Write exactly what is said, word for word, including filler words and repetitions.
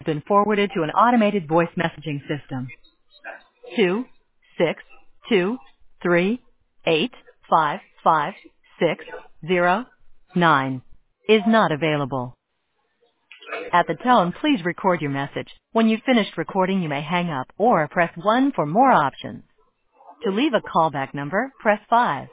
been forwarded to an automated voice messaging system. Two six two three eight five five six zero nine is not available. At the tone, please record your message. When you've finished recording, you may hang up or press one for more options. To leave a callback number, press five.